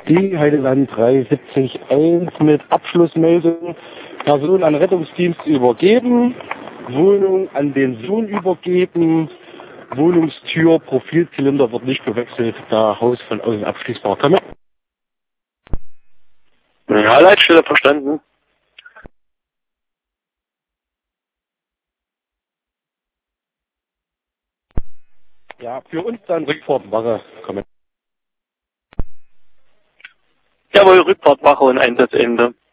Die Heideland 370-1 mit Abschlussmeldung. Person an Rettungsdienst übergeben. Wohnung an den Sohn übergeben. Wohnungstür, Profilzylinder wird nicht gewechselt, da Haus von außen abschließbar. Komm mit. Ja, Leitstelle verstanden. Ja, für uns dann Rückfahrtwache. Komm mit. Jawohl, Rückfahrtwache und Einsatzende.